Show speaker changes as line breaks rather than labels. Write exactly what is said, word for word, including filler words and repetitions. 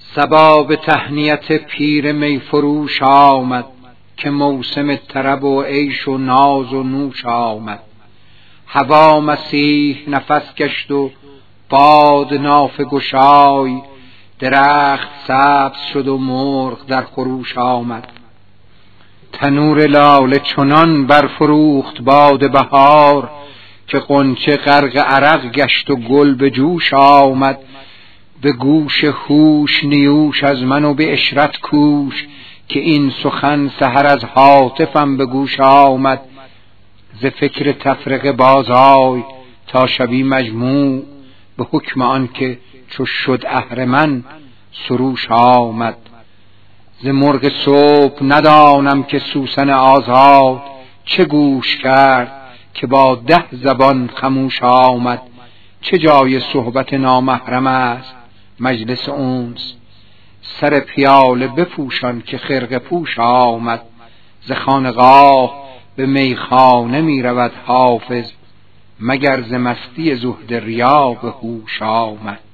صبا به تهنیت پیر میفروش آمد، که موسم طرب و عیش و ناز و نوش آمد. هوا مسیح نفس گشت و باد نافه گشای، درخت سبز شد و مرغ در خروش آمد. تنور لاله چنان برفروخت باد بهار، که غنچه غرق عرق گشت و گل به جوش آمد. به گوش هوش نیوش از من و به عشرت کوش، که این سخن سحر از هاتفم به گوش آمد. ز فکر تفرقه بازآی تا شوی مجموع، به حکم آن که چو شد اهرمن سروش آمد. ز مرغ صبح ندانم که سوسن آزاد، چه گوش کرد که با ده زبان خموش آمد. چه جای صحبت نامحرم است مجلس انس، سر پیاله بپوشان که خرقه پوش آمد. ز خانقاه به میخانه می رود حافظ، مگر ز مستی زهد ریا به هوش آمد.